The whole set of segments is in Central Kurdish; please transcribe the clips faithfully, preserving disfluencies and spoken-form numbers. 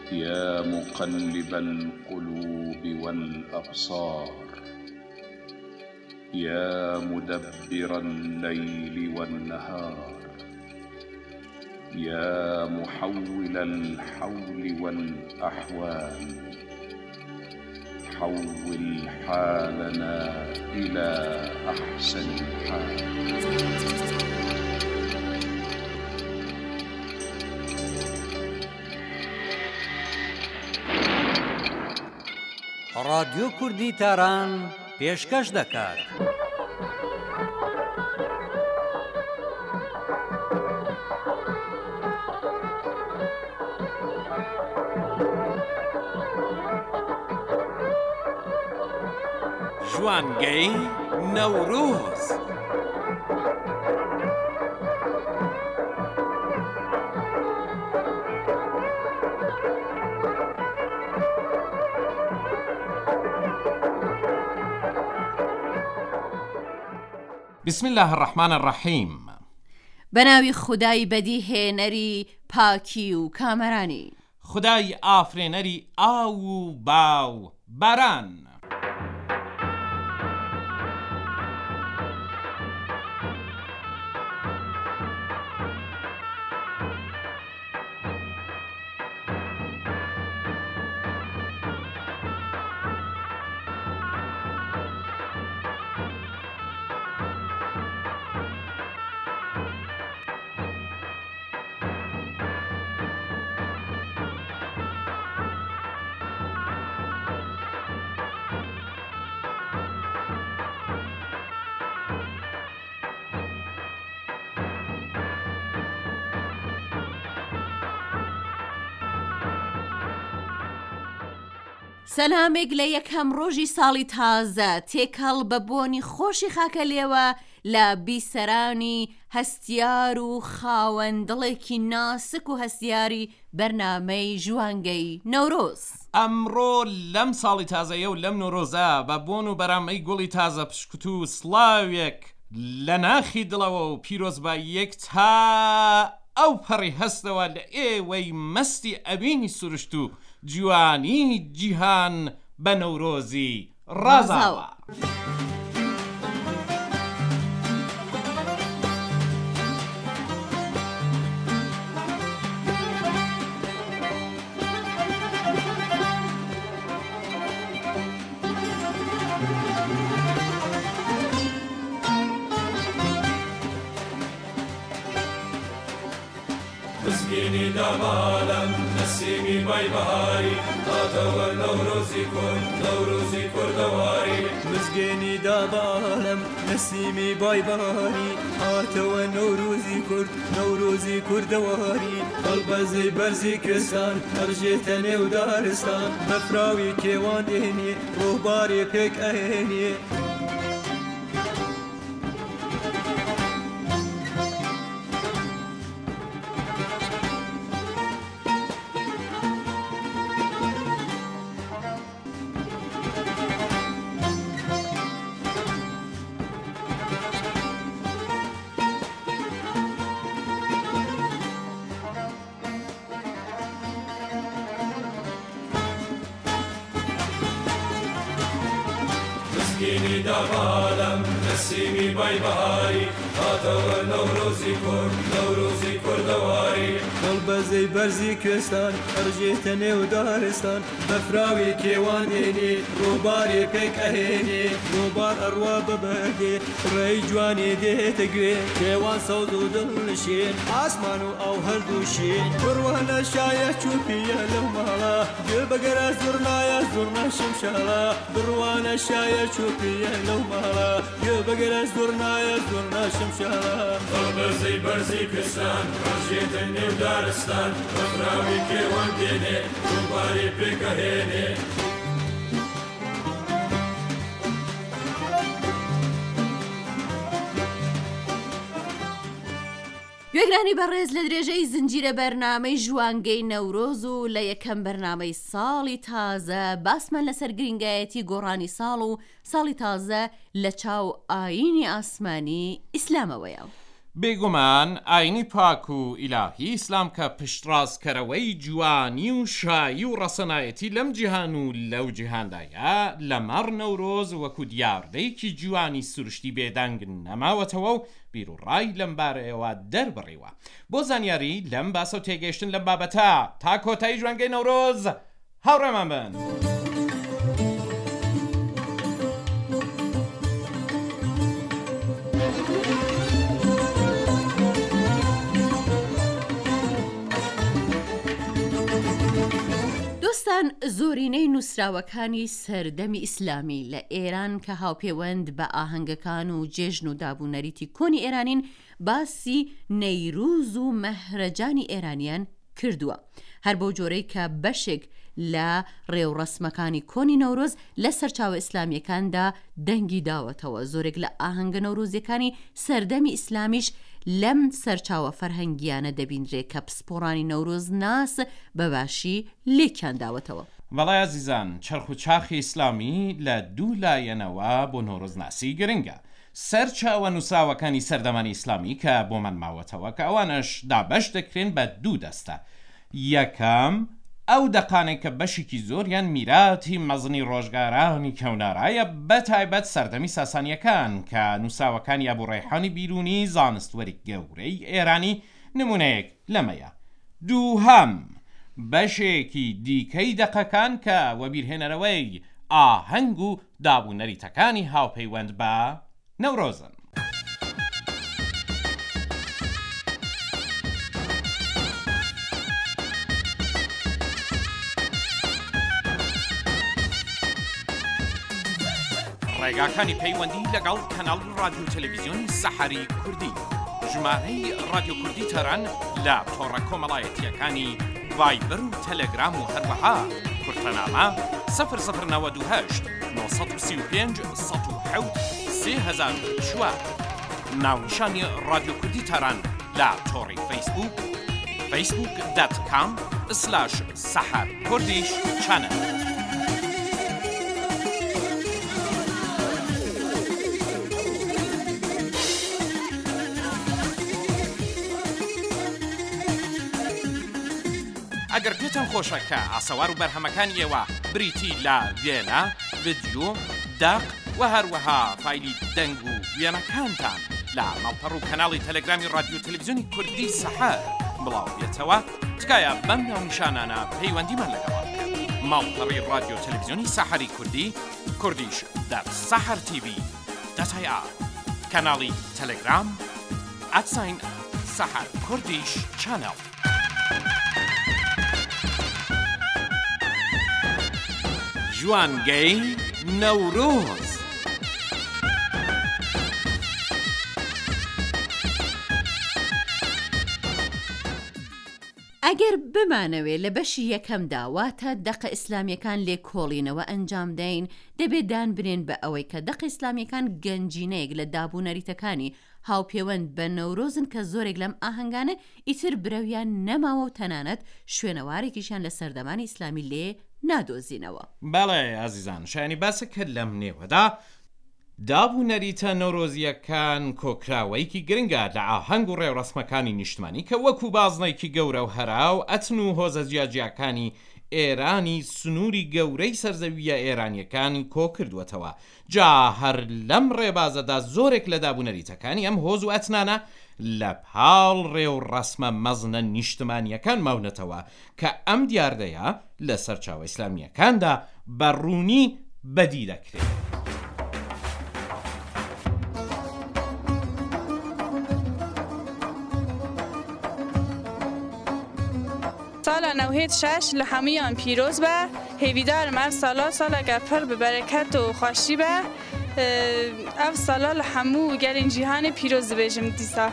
يا مقلب القلوب والأبصار يا مدبر الليل والنهار يا محول الحول والأحوال حول حالنا إلى أحسن حال. رادیۆ کوردی تاران پێشکەش دەکات. جوانگەی نەورۆز. بسم الله الرحمن الرحیم. بەناوی خودای بەدیهێنەری پاکی و کامەرانی، خدای ئافرێنەری ئاو و باو باران. سەلامێک لە یەکەم ڕۆژی ساڵی تازە تێکەڵ بە بۆنی خۆشی خاکە لێوە لە بیسەرانی هەستیار و خاوەندڵێکی ناسک و هەستیاری بەرنامەی ژوانگەی نەورۆز. ئەمڕۆ لەم ساڵی تازەیە و لەم نۆرۆزە بە بۆن و بەرامەی گوڵی تازە پشکوت و سڵاوێک لە ناخی دڵەوە و پیرۆزباییەک تا ئەو پەڕی هەستەوە لە ئێوەی مەستی ئەبینی سروشت و جوانی جیهان بە نەورۆزی ڕازاوە. مسكيني دمالم نسيمي باي بهاري هاتوا نوروزي كرد نوروزي كردواري مسكيني دمالم نسيمي باي بهاري هاتوا نوروزي كرد نوروزي كردواري قلبزي برزي كستان أرجيتني ودارستان مفراوي كيوان ديني روباري بيك أهيني مسكيني دمالم نسيمي باي بهاري هاتوا نوروزي كرد نوروزي كردواري قلبزي برزي كستان أرجيتني ودارستان مفراوي كيوان ديني روباري بيك أهيني روبار أروى ببردي ري جواني دي تقوي كيوان صوت ودلشين عاسمانو أو هردوشين بروانا شاية شوفية لو مالا جبقرا زرنا يا زرنا شمشالا بروانا شاية شوفية لو مالا جبقرا زرنا يا زرنا شمشالا قلبزي برزي كستان أرجيتني ودارستان مفراوي كيوان ديني روباري بيك أهيني گوێگرانی بەڕێز لە درێژەی زنجیرە بەرنامەی ژوانگەی نەورۆز و لە یەکەم بەرنامەی ساڵی تازە باسمان لەسەر گرنگایەتی گۆڕانی ساڵ و ساڵی تازە لە چاو ئایینی ئاسمانی ئیسلامەوەیە. بێگومان ئاینی پاک و ئیلاهی ئیسلام کە پشتڕاستکەرەوەی جوانی و شایی و ڕەسەنایەتی لەم جیهان و لەو جیهاندایە لەمەڕ نەورۆز وەکو دیاردەیەکی جوانی سروشتی بێدەنگ نەماوەتەوە و بیر و ڕای لەم بارەیەوە دەربڕیوە. بۆ زانیاری لەم باسە و تێگەیشتن لەم بابەتە تا کۆتایی ژوانگەی نەورۆز هاوڕێمان بن. زۆرینەی نووسراوەکانی سەردەمی ئیسلامی لە ئێران کە هاوپەیوەند بە ئاهەنگەکان و جێژن و دابوونەریتی کۆنی ئێرانین باسی نەیرووز و مەهرەجانی ئێرانیان کردووە. هەر بۆ جۆرەی کە بەشێک لە ڕێوڕەسمەکانی کۆنی نەورۆز لە سەرچاوە ئیسلامیەکاندا دەنگی داوەتەوە. زۆرێک لە ئاهەنگە نەورۆزیەکانی سەردەمی ئیسلامیش لەم سەرچاوە فەرهەنگیانە دەبینرێت کە پسپۆڕانی نەورۆز ناس بەباشی لێکیان داوەتەوە. وەڵای عزیزان، چرخ و چاخی ئیسلامی لە دوو لایەنەوە بۆ نۆڕۆزناسی گرنگە. سەرچاوە نووسراوەکانی سەردەمانی ئیسلامی کە بۆمان ماوەتەوە کە ئەوانش دابەش دەکرێن بە دوو دەستە. یەکەم ئەو دەقانێک کە بەشێکی زۆریان میراتی مەزنی ڕۆژگارانی کەونارایە، بە تایبەت سەردەمی ساسانیەکان کە نووسراوەکانی ئەبوڕەیحانی بیرونی زانستوەری گەورەی ئێرانی نمونەیەک لەمەیە. دووهەم بەشێکی دیکەی دەقەکان کە وەبیرهێنەرەوەی ئاهەنگ و دابوونەریتەکانی هاوپەیوەند بە نەورۆزن. ڕێگاکانی پەیوەندی لەگەڵ کەناڵ رادیۆ تەلەڤیزیۆنی سەحەری کوردی، ژمارەی رادیۆ کوردی تەران لە تۆڕە کۆمەڵایەتیەکانی ڤایبەر و تەلەگرام و هەروەها کورتەنامە سەفر سەفر نەوەد و هەشت نۆ سەد و سی و پێنج سەد و حەوت سێ هەزار و چوار. ناونیشانی رادیۆ کوردی تەران لە تۆڕی فەیسبوک فەیسبوک دات کام سلاش سەحەر کوردیش چانەل. ئەگەر پێتان خۆشە کە ئاسەوار و بەرهەمەکانی ئێوە بریتی لە وێنە، ڤیدیۆ، داق و هەروەها فایلی دەنگ و وێنەکانتان لە ماڵپەڕ و کەناڵی تەلەگرامی رادیۆ تەلەڤیزیۆنی کوردی سەحەر بڵاو بێتەوە، تکایە بەم ناونیشانانە پەیوەندیمان لەگەڵا بکەن. ماڵپەڕی رادیۆ تەلەڤیزیۆنی سەحەری کوردی، کوردیش دەر سەحەر تیڤی دەتای ئا، کەناڵی تەلەگرام ئەتساین سەحەر کوردیش چانەڵ. جوانگەی نەورۆز. ئەگەر بمانەوێ لە بەشی یەکەمدا واتە دەقە ئیسلامیەکان لێ کۆڵینەوە ئەنجام دەین، دەبێت دان برێن بە ئەوەی کە دەقە ئیسلامیەکان گەنجینەیەک لە دابوونەریتەکانی هاوپەیوەند بە نەورۆزن کە زۆرێک لەم ئاهەنگانە ئیتر برەویان نەماوە و تەنانەت شوێنەوارێکیشیان لە سەردەمانی ئیسلامی لێ نادۆزینەوە. بەڵێ عزیزان، شایانی باسە کرد لەم نێوەدا دابوونەریتە نەورۆزیەکان کۆکراوەیەکی گرنگە لە ئاهەنگ و ڕێوڕەسمەکانی نیشتمانی کە وەکو بازنێکی گەورە و هەراو ئەتن و هۆزە جیاجیەکانی ئێرانی سنووری گەورەی سەرزەویە ئێرانیەکانی کۆ کردوەتەوە. جا هەر لەم ڕێبازەدا زۆرێک لە دابوونەریتەکانی ئەم هۆز و ئەتنانە لە پاڵ ڕێوڕەسمە مەزنە نیشتمانیەکان ماونەتەوە کە ئەم دیاردەیە لە سەرچاوە ئیسلامیەکاندا بەڕوونی بەدی دەکرێت. سالا نوهید شش لحمیان پیروز به هیویدار مر سالا سالا گپر به برکت و خوشی به اف سالا لحمو گلین جیهان پیروز بجم دیسا.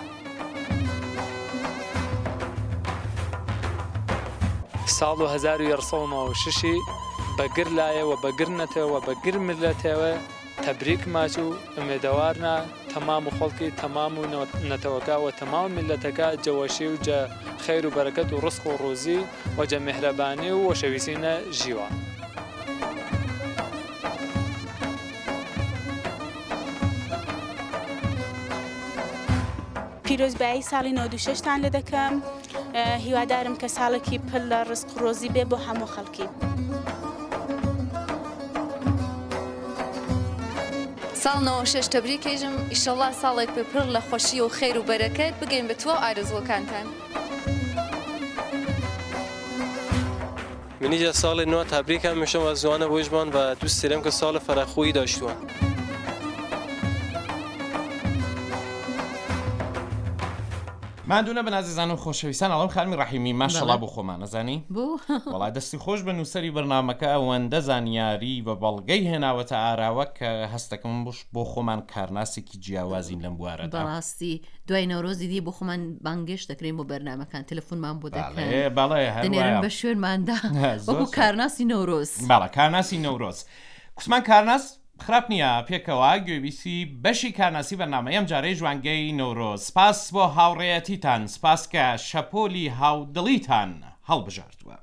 سال و هزار و یرسون و ششی بگر لایه و بگر نته و بگر ملته و تبریک ماشو امیدوارنا تمام خلقی تمام نتوکا و تمام ملتکا جواشی و جا خیر و برکت و رزق و روزی و جا مهربانی و شویسین جیوان. پیرۆزبایی ساڵی نۆ دو شەشتان لێ دەکەم هیوادارم کە ساڵێکی پڕ لە ڕزق و ڕۆزی بێ بۆ هەموو خەڵکی. ساڵ نەوە شەش تەبریکێژم ئیشەڵا ساڵێک بێ پڕ لە خۆشی و خێر و بەرەکەت بگەین بە تۆ ئارزوەکانتان. منیجا ساڵی نۆ تەبریکم میشم و زوانە بۆیشمان و دوست دارم که سال فراخویی داشتوان. مادوونە بە نازیزان و خۆشەویستان ئەڵەم خانمی ڕەحیمی ماشەڵا بۆ خۆمان نەزانی بۆ وەڵای دەستی خۆش بن و سەری بەرنامەکە ئەوەندە زانیاری بە بەڵگەی هێناوەتە ئاراوە کە هەستەکەم بش بۆ خۆمان کارناسێکی جیاوازین لەم بوارەدا. بەڕاستی دوای نەورۆزی دی بۆ خۆمان بانگێش دەکرێن بۆ بەرنامەکان تەلەفۆنمان بۆ دەکەن دەنێرن بە شوێنماندا وەکو کارناسی نەورۆز. باڵە کارناسی نەورۆز کوسمان کارناس خراپ نییە پێکەوە گوێویستی بەشی کارناسی بەرنامەیەم جارەی ژوانگەی نەورۆز سپاس بۆ هاوڕێیەتیتان سپاس کە شەپۆلی هاودڵیتان هەڵبژاردووە.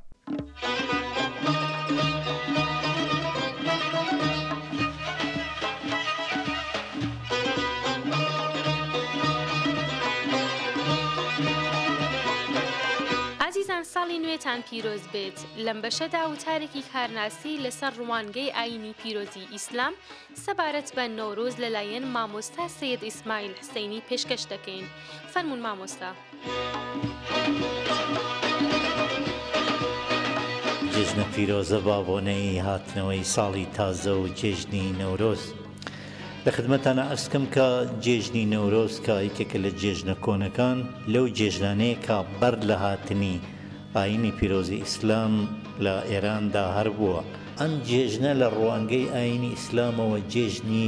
ساڵی نوێتان پیرۆز بێت لەم بەشەدا وتارێکی کارناسی لەسەر ڕوانگەی ئاینی پیرۆزی ئیسلام سەبارەت بە نۆرۆز لەلایەن مامۆستا سەید ئیسماعیل حسەینی پێشکەش دەکەین. فەرموون مامۆستا. جێژنە پیرۆزە بابۆنەی هاتنەوەی ساڵی تازە و جێژنی نەورۆز. لە خدمەتانە ئەسکەم کە جێژنی نەورۆز کە یەکێکە لە جێژنە کۆنەکان لەو جێژنانەیە کە بەر لە هاتنی ئاینی پیرۆزی ئیسلام لە ئێراندا هەر بووە. ئەم جێژنە لە ڕوانگەی ئاینی ئیسلامەوە جێژنی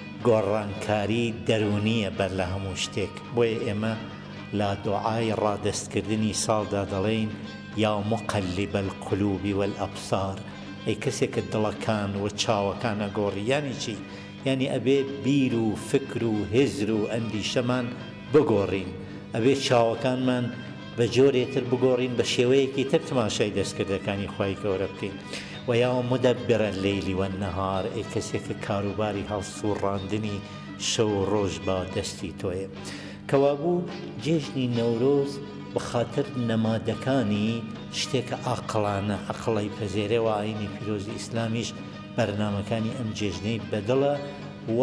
گۆڕانکاری دەرونیە بەر لە هەموو شتێک. بۆیە ئێمە لە دوعای ڕادەستکردنی ساڵدا دەڵێین یا مقلب القلوب والأبصار ئەی کەسێکە دڵەکان و چاوەکان ئەگۆڕی یانی چی؟ یعنی ئەبێ بیر و فکر و هزر و ئەندیشەمان بگۆڕین ئەبێ چاوەکانمان بە جۆرێتر بگۆڕین بە شێوەیەکی تر تماشای دەستکردەکانی خوای گەورە بکەین. و یا مدبر الليل والنهار ئەی کەسێکە کاروباری هەڵسوڕاندنی شەو و ڕۆژ بە دەستی تۆیە. کەوابوو جێژنی نەورۆز بە خاتر نەمادەکانی شتێکە عاقڵانە عەقڵی پەزێرە و ئاینی پیرۆزی ئیسلامیش بەرنامەکانی ئەم جێژنەی بەدڵە و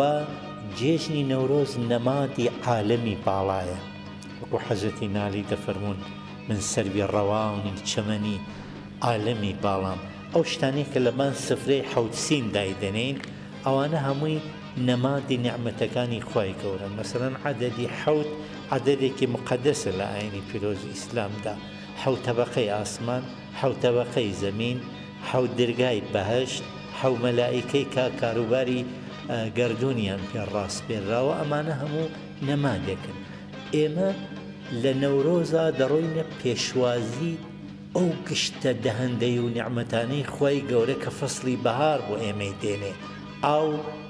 جێژنی نەورۆز نەمادی عالەمی باڵایە وەکو حەزەتی نالی دەفەرمون من سەروی ڕەواونی چەمەنی عالەمی باڵام. ئەو شتانەی کە لەمان سفرەی حەوت سین دایدەنین ئەوانە هەمووی نەمادی نعمەتەکانی خوای گەورە. مەسەڵەن عەدەدی حەوت عەدەدێکی مقەدەسە لە ئاینی پیرۆزی ئیسلامدا. حەوت تەبەقەی ئاسمان، حەوت تەبەقەی زەمین، حەوت دەرگای بەهەشت، حەو مەلائیکەی کا کاروباری گەردوونیان پێڕاست پێراوە. ئەمانە هەموو نەمادێکن. ئێمە لە نەورۆزا دەڕۆینە پێشوازی ئەو گشتە دەهەندەی و نیعمەتانەی خوای گەورە کە فەسڵی بەهار بۆ ئێمەی دێنێ. ئاو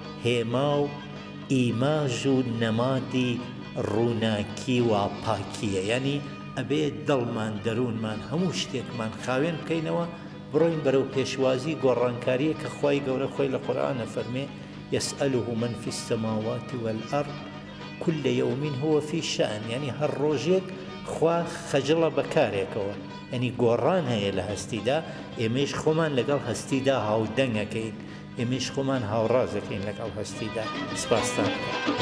هێما و ئیماژ و نەمادی ڕووناکی و پاکیە. یعنی ئەبێ دڵمان دەروونمان هەموو شتێکمان خاوێن بکەینەوە بڕۆین بەرەو پێشوازی گۆڕانکاریە کە خوای گەورە خۆی لە قورئانە فەرمێ يسأله من في السماوات والأرض كل يوم هو في شأن. يعني هەر ڕۆژێک خوا خەجڵە بەکارێکەوە. ینی گۆڕان هەیە لە هەستیدا ئێمەش خۆمان لەگەڵ هەستیدا هاودەنگەکەین ئێمەش خۆمان هاوڕازەکەین لەگەڵ هەستیدا. سپاستان.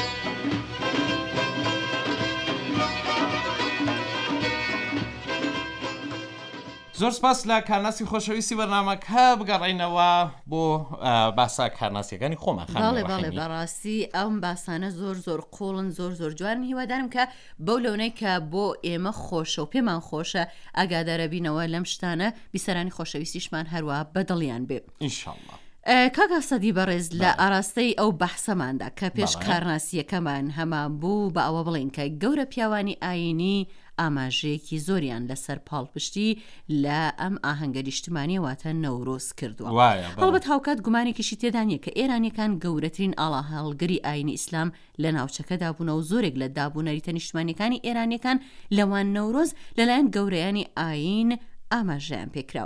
زۆر سپاس لە کارناسی خۆشەویستی بەرنامەکە بگەڕێینەوە بۆ باسا کارناسیەکانی خۆمان. باڵێ باڵێ بەڕاستی ئەم باسانە زۆر زۆر قوڵن زۆر زۆر جوان. هیوادارم کە بەو لەونەی کە بۆ ئێمە خۆشە و پێمان خۆشە ئاگادارە بینەوە لەم شتانە بیسەرانی خۆشەویستیشمان هەروە بەدڵیان بێ ئینشاءڵڵا. کاکا سەدی بەڕێز لە ئاراستەی ئەو بەحسەماندا کە پێش کارناسیەکەمان هەمان بوو بە ئەوە بڵین کە گەورە پیاوانی ئاینی ئاماژەیەکی زۆریان لەسەر پاڵپشتی لە ئەم ئاهەنگە نیشتمانی واتە نەورۆز کردووە. هەڵبەت هاوکات گومانێکیشی تێدانیە کە ئێرانیەکان گەورەترین ئاڵا هەڵگری ئاینی ئیسلام لە ناوچەکەدا بوون و زۆرێک لە دابوونەریتە نیشتمانیەکانی ئێرانیەکان لەوان نەورۆز لەلایەن گەورەیانی ئاین ئاماژەیان پێکراوە.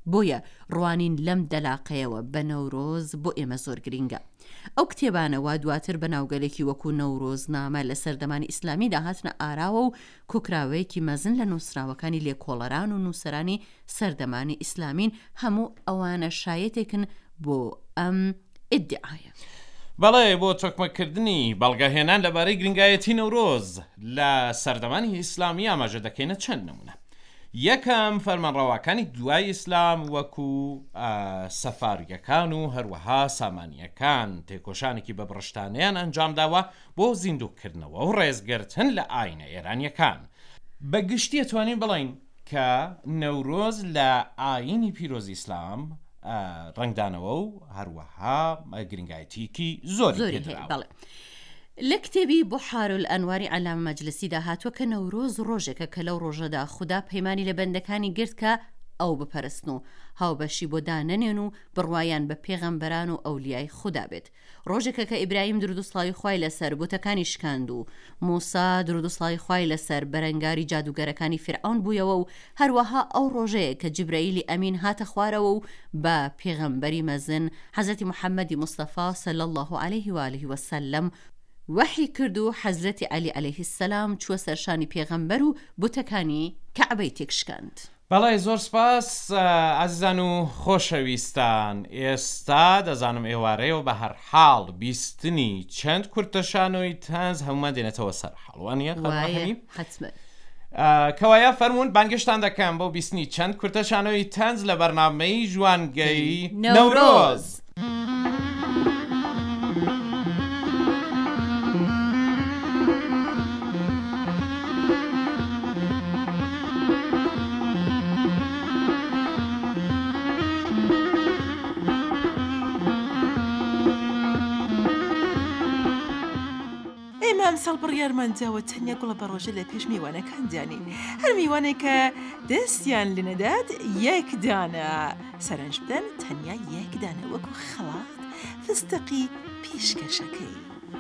بۆیە ڕوانین لەم دەلاقەیەوە بە نەورۆز بۆ ئێمە زۆر گرینگە. ئەو کتێبانە وا دواتر بە ناوگەلێکی وەکو نەورۆزنامە لە سەردەمانی ئیسلامی داهاتنە ئاراوە و کوکراوەیەکی مەزن لە نووسراوەکانی لێکۆڵەران و نووسەرانی سەردەمانی ئیسلامین. هەموو ئەوانە شایەتێکن بۆ ئەم ئیدعایە. بەڵێ بۆ چۆکمەکردنی بەڵگەهێنان لەبارەی گرنگایەتی نەورۆز لە سەردەمانی ئیسلامی ئاماژە دەکەینە چەند نمونە. یەکەم فەرمانڕەواکانی دوای ئیسلام وەکو سەفاریەکان و هەروەها سامانیەکان تێکۆشانێکی بە بڕشتانیان ئەنجامداوە بۆ زیندووکردنەوە و ڕێزگرتن لە ئاینە ئێرانیەکان. بە گشتی توانین بڵین کە نەورۆز لە ئاینی پیرۆزی ئیسلام ڕنگدانەوە و هەروەها گرنگایەتیکی زۆری پێدراوە. لە کتێبی بۆ حارول ئەنواری ئەلام مەجلسیدا هاتووە کە نەورۆز ڕۆژێکە کە لەو ڕۆژەدا خوددا پەیمانی لە بەندەکانی گرت کە ئەو بپەرستن و هاوبەشی بۆ دانەنێن و بڕوایان بە پێغەمبەران و ئەولیای خوددا بێت. ڕۆژێکە کە ئیبراهیم درود و سڵاوی خوای لەسەر بوتەکانی شکاند و موسا درود و سڵاوی خوای لەسەر بەرەنگاری جادوگەرەکانی فرعون بوویەوە و هەروەها ئەو ڕۆژەیە کە جیبرەیلی ئەمین هاتە خوارەوە و بە پێغەمبەری مەزن حەزرەتی محەممەدی مستەفا صلی الله عليه و آله وسلم وحی کرد و حەزرەتی عەلی عەلەیه السەلام چووە سەرشانی پێغەمبەر و بوتەکانی کەعبەی تێکشکاند. بەڵێ زۆر سپاس ئازیزان و خۆشەویستان. ئێستا دەزانم ئێوارەیەوە بە هەر حاڵ بیستنی چەند کورتەشانۆی تەنز هەمومان دێنێتەوە سەر حاڵوانە کەوایە فەرمونون بانگشتان دەکەم بۆ بیستنی چەند کورتەشانۆی تەنز لە بەرنامەی ژوانگەی نەورۆز. ئەمساڵ بڕیارمانجاوە تەنیا گوڵە بە ڕۆژە لە پێش میوانەکاندانین. هەر میوانێک کە دەستیان لە نەدات یەکدانە سەرنج بدەن تەنیا یەکدانە وەکو خەڵات فستقی پێشکەشەکەی.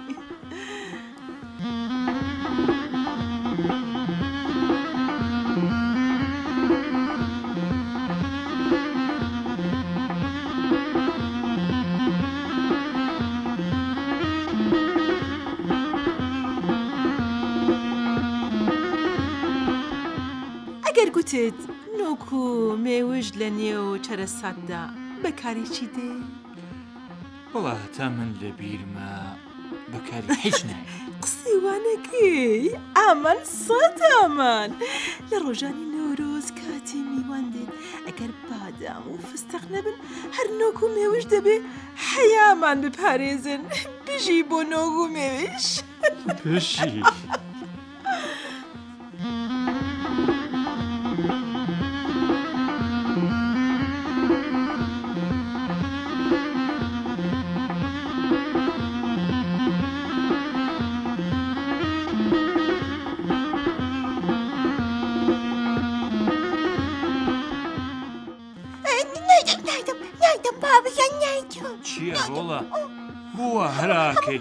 ئەگەر گوتت نۆک و مێوژ لە نێو چەرەساتدا بەکارێکی دێ؟ وڵا تا من لە بیرمە بەکاری هیچ نایە. قسەی وانەکەی ئامان سەد ئامان لە ڕۆژانی نەورۆز کاتی میوان دێن ئەگەر بادام و فستەق نەبن هەر نۆک و مێوژ دەبێ حەیامان بپارێزن بژی بۆ نۆک و مێوش بژی. چییە ڕۆڵە؟ بووە هەراکەیت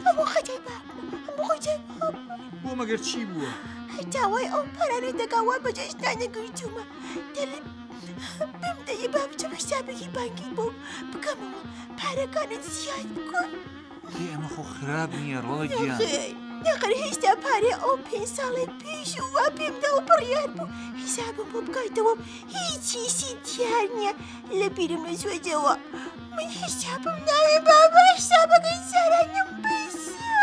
بۆ مەگەر چی بووە؟ داوای ئەو پەرانەی دەگاوە بەجێشتانە گرتوومە دەڵێ بم دەیە با بچم حسابێکی بانکی بۆ بکەمەوە پارەکانت زیاد بکۆن. لێ ئەمە خۆ خراپ نییە ڕۆڵە گیان. نەقەر هێشتا پارێ ئەو پێنج ساڵی پێش وا پێمداوە بڕیار بوو حیسابم بۆ بکاتەوە هیچی سی دیار نییە لە بیرم لە زوێجەوە من حیسابم ناوێ بابا حیسابەکەی سارانم بەسیە.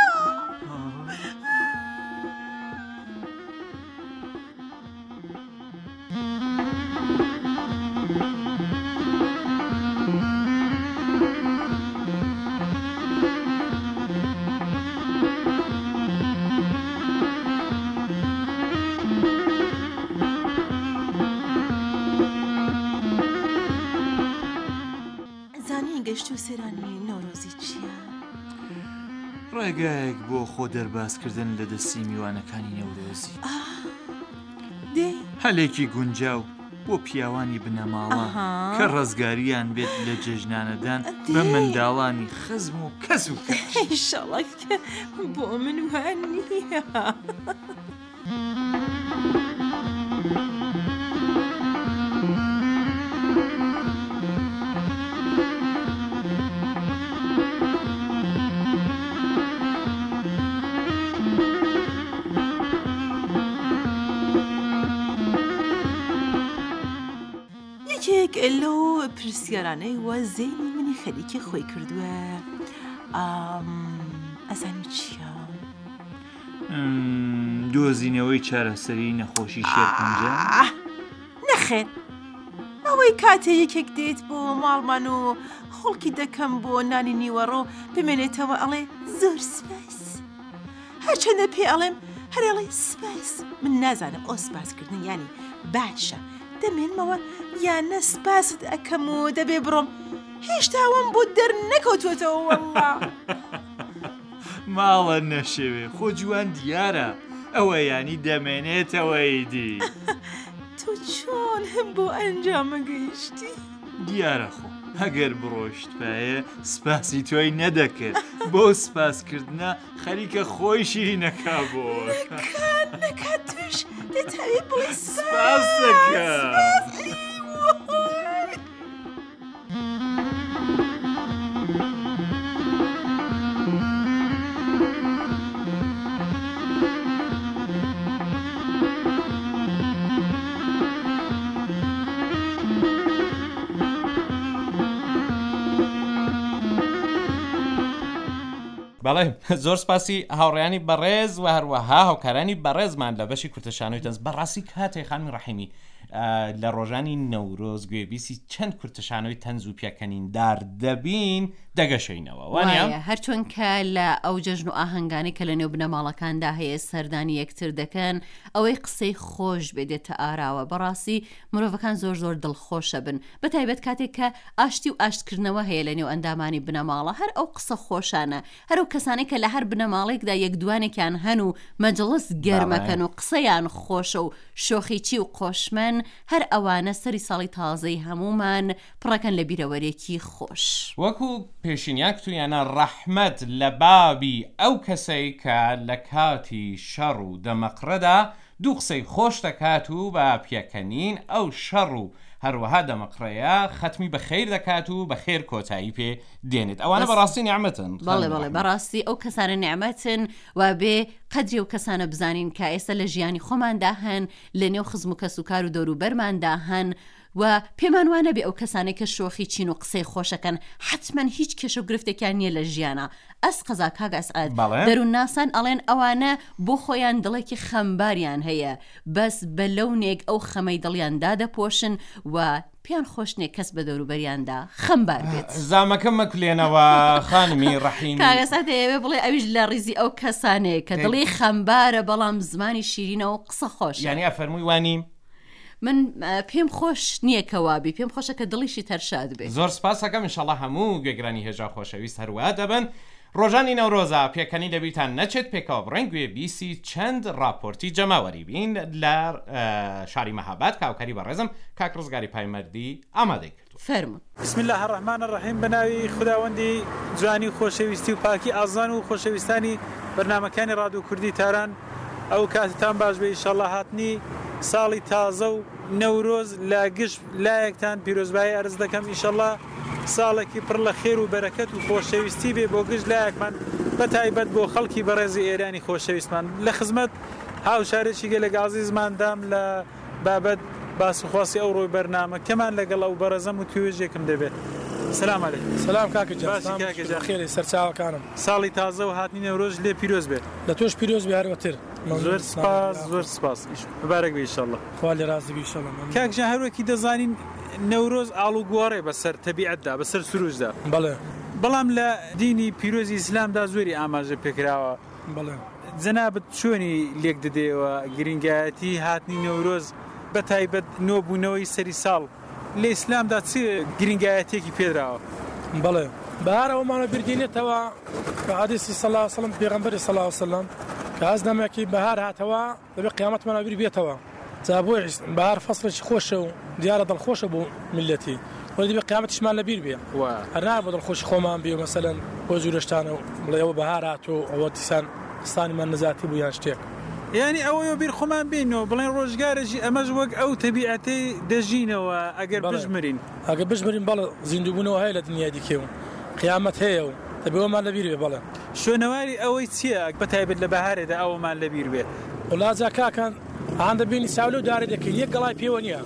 گەشت و سەرانی نەورۆزی چییە؟ ڕێگایەک بۆ خۆ دەرباسکردن لە دەستی میوانەکانی نەورۆزی. دێ هەلێکی گونجاو بۆ پیاوانی بنەماڵان کە ڕزگاریان بێت لە جێژنانەدان بە منداڵانی خزم و کەس و کەس. ئینشاڵڵا بۆ من وان نییە. یەکێک لەو پرسیارانەی وە زەینی منی خەریکی خۆی کردووە. ئەزانی چییە؟ دۆزینەوەی چارەسەری نەخۆشی شێرپەنجە؟ نەخێر، ئەوەی کاتێ یەکێک دێت بۆ ماڵمان و خۆڵکی دەکەم بۆ نانی نیوەڕۆ بمێنێتەوە ئەڵێ زۆر سپاس، هەرچەندە پێ ئەڵێم هەرێڵێ سپاس، من نازانم ئەو سپاسکردن ینی باشە دەمێنمەوە یان نە سپاست ئەەکەم و دەبێ بڕۆم، هێشتاوەم بۆ دەرنەکەوتوێتەوە وەڵڵا. ماڵە نەشێوێ خۆ جوان دیارە، ئەوە ینی دەمێنێتەوەیدی. تۆ چۆن هەم بۆ ئەنجامە گەیشتی؟ دیارە خۆ هەگەر بڕۆشت پایە سپاسی تۆی نەدەکرد، بۆ سپاسکردنە خەریکە خۆی شیرینەکا بۆ نەکات توش دەتەوێت بڵێ سپاس دەکە. بەڵێ زۆر سپاسی هاوڕێیانی بەڕێز و هەروەها هاوکارانی بەڕێزمان لە بەشی کورتەشانۆی تەنز. بەڕاستی کاتێ خانمی ڕەحیمی لە ڕۆژانی نەورۆز گوێبیسی چەند کورتەشانۆی تەنز و پیاکەنیندار دەبین دەگەشەینەوە، وانە هەرچۆن کە لە ئەو جەژن و ئاهەنگانی کە لە نێو بنەماڵەکاندا هەیە سەردانی یەکتر دەکەن، ئەوەی قسەی خۆش بێتە ئاراوە. بەڕاستی مرۆڤەکان زۆر زۆر دڵخۆشە بن، بەتایبەت کاتێک کە ئاشتی و ئاشتکردنەوە هەیە لە نێو ئەندامانی بنەماڵە، هەر ئەو قسە خۆشانە، هەر ئەو کەسانێک کە لە هەر بنەماڵێکدا یەک دوانێکیان هەن و مەجڵس گەرمەکەن و قسەیان خۆشە و شۆخیچی و قۆشمەن، هەر ئەوانە سەری ساڵی تازەی هەمومان پڕەکەن لە بیرەوەرێکی خۆش. وەکو پێشینیا کتویانە ڕەحمەت لە بابی ئەو کەسەی کە لە کاتی شەڕ و دەمەقڕەدا دوو قسەی خۆش دەکات و بە پێکەنین ئەو شەڕ و هەروەها دەمەقڕەیە ختمی بە خێر دەکات و بە خێر کۆتایی پێ دێنێت. ئەوانە بەڕاستی نیعمەتن. بەڵێ بەڵێ بەڕاستی ئەو کەسانە نیعمەتن و بێ قەدری و کەسانە بزانین کە ئێستا لە ژیانی خۆماندا هەن، لە نێو خزم و کەس و کار و دەوروبەرماندا هەن و پێمان وانە بێ ئەو کەسانێک کە شۆخی چین و قسەی خۆشەکەن حتمما هیچ کێشە و گرفتێکیان نییە لە ژیانە. ئەس قەزا کاگ ئەسعاد دەروون ناسان ئەڵێن ئەوانە بۆ خۆیان دڵێکی خەمباریان هەیە، بەس بە لەونێک ئەو خەمەی دڵیاندا دەپۆشن و پیان خۆشنێک کەس بە دەوروبەریاندا خەمبار بێت. زامەکەم مەکولێنەوە خانمی ڕەحیم. کاگەسات دەیەوێ بڵێ ئەویش لە ڕیزی ئەو کەسانێک کە دڵی خەمبارە بەڵام زمانی شیرینە و قسە خۆش. یعنی ئەفەرمووی وانیم من پێم خۆش نییە کەوابی، پێم خۆشە کە دڵیشی تەرشاد بێت. زۆر سپاس دەکەم ئینشەڵڵا هەموو گوێگرانی هێژا خۆشەویست هەروە دەبن. ڕۆژانی نەورۆزە پێکەنی لەبیرتان نەچێت پێکەوە بڕێن گوێبیسی چەند راپۆرتی جەماوەری بین لە شاری مەهاباد کاوکاری بەڕێزم کاک ڕزگاری پایمەردی ئامادەی کردو. فەرمون. بسم الله الرحمن الرحیم، بەناوی خوداوەندی جوانی و خۆشەویستی و پاکی ئازان و خۆشەویستانی بەرنامەکانی ڕادیۆ کوردی تاران، ئەو کاتتان باش بێ ئینشەڵڵا هاتنی ساڵی تازە و نەورۆز لە گشت لایەکتان پیرۆزبایی ئەرز دەکەم ئینشەڵڵا ساڵێکی پڕ لە خێر و بەرەکەت و خۆشەویستی بێ بۆ گشت لایەکمان بە تایبەت بۆ خەڵکی بەڕێزی ئێرانی خۆشەویستمان. لە خزمەت هاوشارێکی گەلێک عەزیزماندام لە بابەت باسخواسی ئەو ڕۆی بەرنامە کەمان لەگەڵ ئەو بەڕێزەم و توێژێکم دەبێت. سلام علیکم. سلام کاکە جان. باسی کاکە جان. خێری سەرچاوەکانم. ساڵی تازە و هاتنی نەورۆژ لێ پیرۆز بێت. لە تۆش پیرۆز بێ هەروەتر. زۆر سپاس زۆر سپاس. مبارەک بێ ئینشەڵڵا. خوا لێ ڕازی بێ ئینشەڵڵا. کاک جان هەروەکی دەزانین نەورۆز ئاڵوگوارێ بەسەر تەبیعەتدا بەسەر سروشدا. بەڵێ. بەڵام لە دینی پیرۆزی ئیسلامدا زۆری ئاماژە پێکراوە. بەڵێ. جەنابەت چۆنی لێک دەدەیەوە گرنگایەتی هاتنی نەورۆز بە تایبەت نۆبوونەوەی سەری ساڵ لە ئیسلامدا چ گرنگایەتێکی پێدراوە؟ بەڵێ بەهارەوەمانە بردێنێتەوە کە حەدیسی سەڵا سەڵم پێغەمبەری سەڵا سەلام کە ئەس دەمێکی بەهار هاتەوە دەبێ قیامەتمانە بیر بێتەوە. جا بۆی بەهار فەسڵێکی خۆشە و دیارە دڵخۆشە بۆ میلەتی وەلی دەبێ قیامەتیشمان لەبیر بێ. هەر بۆ دڵخۆشی خۆمان بێ مەسەلەن بۆ جوورەشتانە و بڵێەوە بەهار هاتۆ ئەوە دیسان ستانیمان نەزاتی بوو یان شتێک. یعنی ئەوەیە بیر خۆمان بینەوە بڵێن ڕۆژگارێکی ئەمەش وەک ئەو تەبیعەتەی دەژینەوە ئەگەر بژمرین ئەگە بژمرین بەڵێ زیندوبوونەوە هەیە لە دنیای دیکێ و قیامەت هەیە و دەبێەوەمان لەبیر بێ. بەڵێ شوێنەواری ئەوەی چییە بەتایبەت لە بەهارێدا ئەوەمان لەبیر بێ؟ وڵاجا کاکەن ئەهان دەبینی ساولە و دارە دەکەین یەک گەڵای پێوە نییە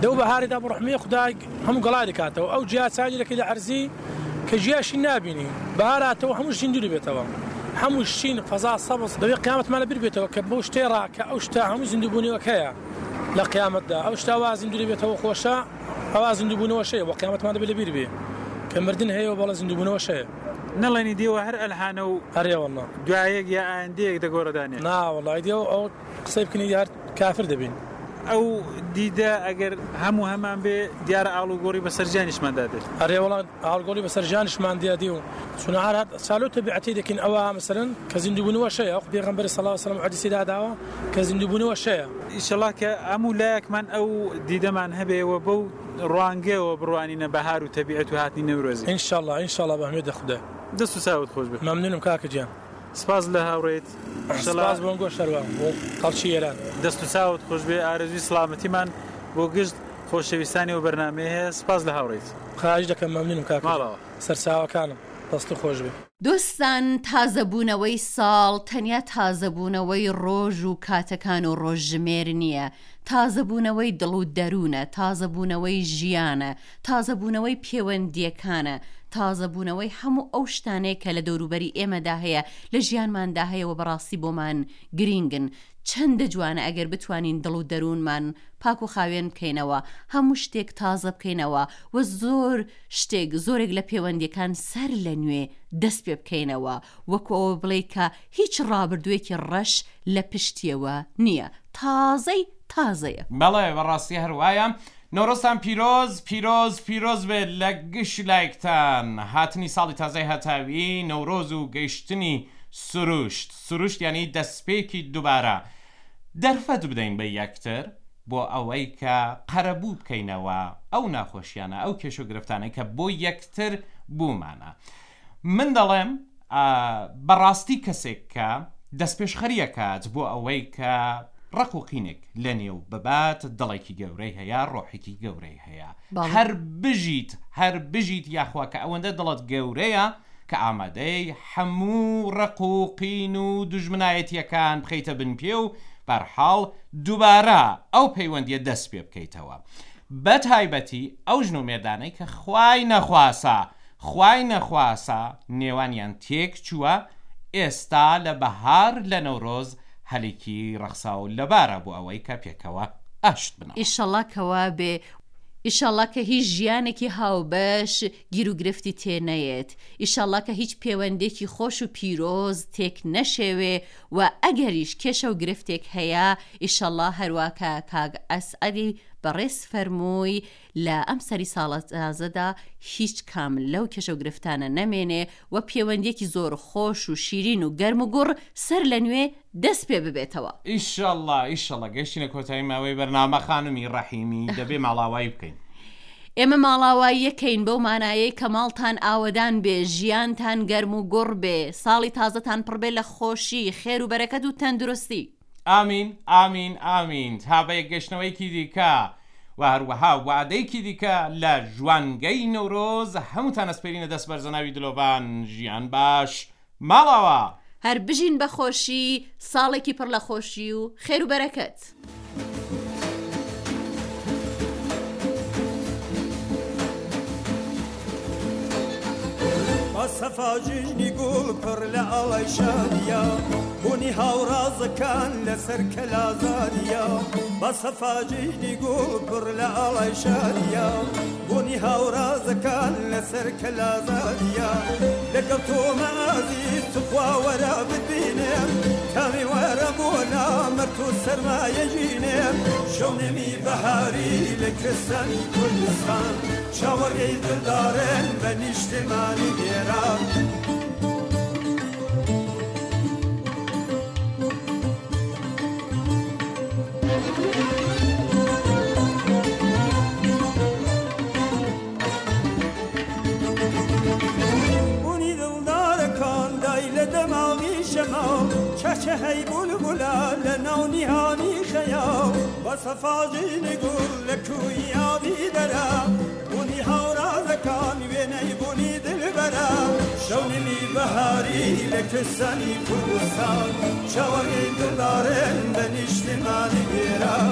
دەو بەهاریدا بڕحمی خدای هەموو گەڵاری کاتەوە ئەو جیا چاجرەکەی لە عەرزی کە ژیاشی نابینی بەهاراتەوە هەموو شتین دووری بێتەوە هەموو شتین فەزا سەبز دەبێت قیامەتمانە بیر بێتەوە کە بەو شتێڕا کە ئەو شتا هەموو زیندوبوونیوەکەیە لە قیامەتدا ئەو شتا وا زیندوری بێتەوە خۆشە ئەوا زیندوبوونەوە شەیە بۆ قیامەتمان دەبێت لەبیر بێ کە مردن هەیە و بەڵە زیندوبوونەوە شەیە نەڵێنی دیوە هەر ئەلحانە و هەرێوەڵە دوایەک یا ئایندەیەک دەگۆڕەدانێ ناوەڵای دیەوە ئەو قسەی بکنی دیار کافر دەبین ئەو دیدە ئەگەر هەموو هەمان بێ دیارە ئاڵوگۆڕی بەسەرجانیشماندا دێت هەرێوەڵان ئاڵگۆڕی بەسەرجانیشمان دیادی و چونەهار سالۆ تەبیعەتی دەکەین ئەوە مەسەرەن کە زیندوبوونەوە شەیە ئەو پێغەمبەری سەڵاو عەلەیهی وسەلەم حەدیثی داداوە کە زیندوبوونەوە شەیە ئینشەڵا کە هەموو لایەکمان ئەو دیدەمان هەبێەوە بەو ڕوانگەوە بڕوانینە بەهار و تەبیعەت و هاتنی نەورۆزی ئینشەڵا ئینشەڵا بەهمێدە خوددا دەست و ساوت خۆش بێ مەمنونم کاکە گیان سپاس لە هاوڕێیت سپاس بۆم گۆ شەروە بۆ خەڵکی ئێران دەست و ساوت خۆش بێ ئارەزوی سڵامەتیمان بۆ گشت خۆشەویستانی و بەرنامەیە هەیە سپاس لە هاوڕێیت خواهش دەکەم مەمنونم کاکە ماڵەوە سەرچاوەکانم دەست و خۆش بێ دۆستان تازەبوونەوەی ساڵ تەنیا تازەبوونەوەی ڕۆژ و کاتەکان و ڕۆژژمێر نییە تازەبوونەوەی دڵ و دەروونە تازەبوونەوەی ژیانە تازەبوونەوەی پەیوەندیەکانە تازەبوونەوەی هەموو ئەو شتانەیە کە لە دەوروبەری ئێمەدا هەیە لە ژیانماندا هەیەەوە بەڕاستی بۆمان گرینگن چەندە جوانە ئەگەر بتوانین دڵ و دەروونمان پاک و خاوێن بکەینەوە هەموو شتێک تازە بکەینەوە و زۆر شتێک زۆرێک لە پەیوەندیەکان سەر لە نوێ دەست پێ بکەینەوە وەکو ئەوە بڵێ کە هیچ ڕابردوویەکی ڕەش لە پشتیەوە نییە تازەی تازەیە بەڵێ بەڕاستی هەروایە نۆرۆستان پیرۆز پیرۆز پیرۆز بێت لە گشت لایکتان هاتنی ساڵی تازای هەتاوی نەورۆز و گەیشتنی سروشت سروشت یعنی دەستپێکی دووبارە دەرفەت بدەین بە یەکتر بۆ ئەوەی کە قەرەبوو بکەینەوە ئەو ناخۆشیانە ئەو کێش و گرفتانەی کە بۆ یەکتر بوومانە من دەڵێم بەڕاستی کەسێک کە دەستپێشخەریەکات بۆ ئەوەی کە ڕق و قینێک لە نێو ببات دڵێکی گەورەی هەیە ڕۆحێکی گەورەی هەیە هەر بژیت هەر بژیت یاخوا کە ئەوەندە دڵت گەورەیە کە ئامادەی هەموو ڕق و قین و دوژمنایەتیەکان بخەیتە بن پێ و بەرحاڵ دووبارە ئەو پەیوەندیە دەست پێ بکەیتەوە بە تایبەتی ئەو ژن و مێردانەی کە خوای نەخواسە خوای نەخواسە نێوانیان تێک چووە ئێستا لە بەهار لە نەورۆز هەلێکی ڕەخسا و لەبارە بۆ ئەوەی کە پێکەوە ئاشت بنەوە ئیشەڵا کەوا بێ ئیشەڵا کە هیچ ژیانێکی هاوبەش گیر و گرفتی تێنەیەت ئیشەڵا کە هیچ پەیوەندێکی خۆش و پیرۆز تێک نەشێوێ و ئەگەریش کێشە و گرفتێک هەیە ئیشەڵا هەروواکە کاگ ئەسعەدی بەڕێز فەرمووی لە ئەم سەری ساڵە تازەدا هیچ کام لەو کێشە و گرفتانە نەمێنێ و پەیوەندێکی زۆر خۆش و شیرین و گەرم و گوڕ سەر لە نوێ دەست پێ ببێتەوە ئیشەڵا ئیشەڵا گەشتینە کۆتایی ماوەی بەرنامە خانمی ڕەحیمی دەبێ ماڵاوایی بکەین ئێمە ماڵاوایی یەکەین بەو مانایەی کە ماڵتان ئاوەدان بێ ژیانتان گەرم و گوڕ بێ ساڵی تازەتان پڕبێ لە خۆشی خێر و بەرەکەت و تەندروستی ئامین ئامین ئامین تا بە یەکگەشتنەوەیکی دیکە و هەروەها وعدەیەکی دیکە لە ژوانگەی نەورۆز هەمووتان ئەسپێرینە دەست بەرزەناوی دلۆڤان ژیان باش ماڵەوە هەر بژین بە خۆشی ساڵێکی پڕ لە خۆشی و خێر و بەرەکەت. سەفاژنی گوڵ پڕ لە ئاڵای شادیە بوونی هاوڕازەکان لەسەر کەلازانیە بە سەفاژنی گوڵ پڕ لە ئاڵای شادیە بوونی هاوڕازەکان لەسەر کەلازانیە لەگەڵ تۆمە ئازیز توخوا وەرە ببینێ کامی وەرە بۆ نامەرد و سەرمایە ژینێ شەونێمی بەهاری لە کوێستانی کوردستان چاوەڕێی دڵدارن بە نیشتمانی گێران بوونی دڵدارەکان دای لە دەماغی شەما چەچە هەی بولبولە لە ناو نیهانی خەیاڵ بە سەفاژینی گوڵ لە کوی ئابی دەرە بوونی هاوڕازەکان وێنەی بوونی دلبەرە شەونمی بەهاری لە کوێستانی کوردستان چاوەڕێی دڵدارن بە نیشتمانی گێران